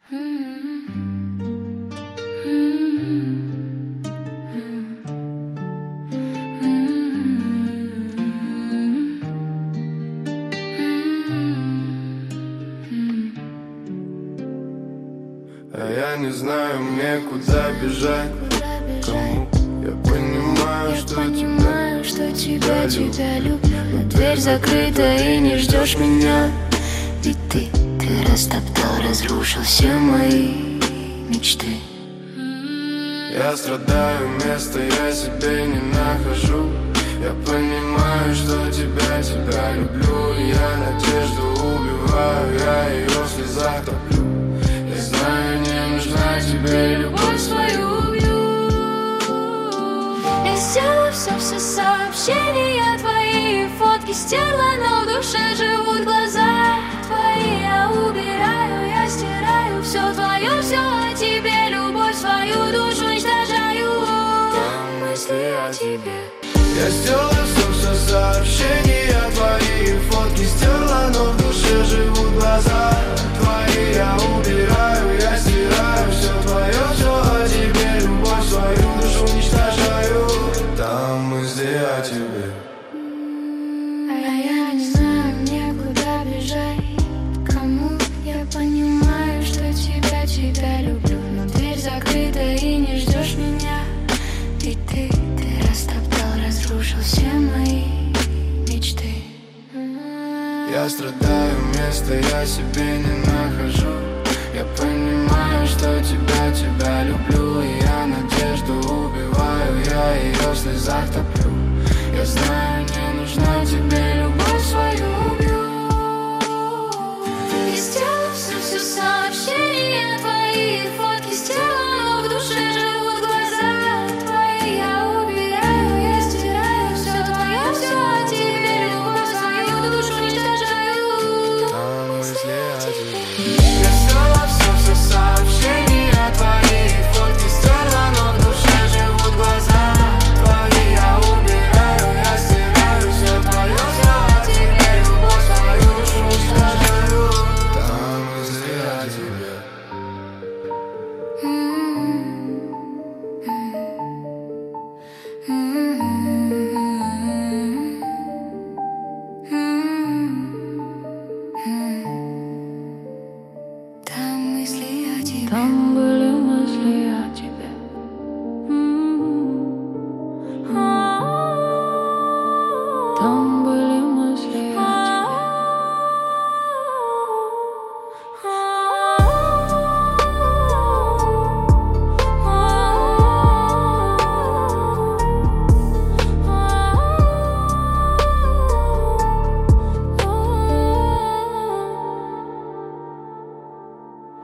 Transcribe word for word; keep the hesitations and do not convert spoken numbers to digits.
А я не знаю мне, куда бежать, кому. Я понимаю, что тебя, что тебя, тебя люблю. Но дверь закрыта и не ждешь меня. Ведь ты, ты растоптал, разрушил все мои мечты. Я страдаю, места я себе не нахожу. Я понимаю, что тебя, тебя люблю. И я надежду убиваю, я ее в слезах топлю. Я знаю, не нужна тебе любовь свою убью. Я сделала все, все сообщения твои, фотки стерла, но в душе живут глаза твои. Я убираю, я стираю все твое, все о тебе, любовь свою душу уничтожаю. Там мысли о тебе. Я сделала все, все сообщения твои, фотки стерла, но в душе живут глаза твои. Я убираю, я стираю все твое, все о тебе, любовь свою душу уничтожаю. Там мысли о тебе. А я не знаю мне, куда бежать, кому. Я понимаю, что тебя, тебя люблю. Но дверь закрыта и не ждешь меня. Ведь ты, ты растоптал, разрушил все мои мечты. Я страдаю, места я себе не нахожу. Я понимаю, что тебя, тебя люблю. И я надежду убиваю, я ее в слезах топлю. Я знаю, не нужна тебе любовь свою убью. Я сделала все, все сообщения твои, фотки стерла, но в душе живут глаза твои. Я убираю, я стираю все твое, все о тебе, любовь свою душу уничтожаю. Там мысли о тебе. Я сделала все, все сообщения твои, фотки стерла, но в душе живут глаза твои. Я убираю, я стираю все твое, все о тебе, любовь свою душу уничтожаю. Там мысли о тебе. Там мысли о тебе. Там были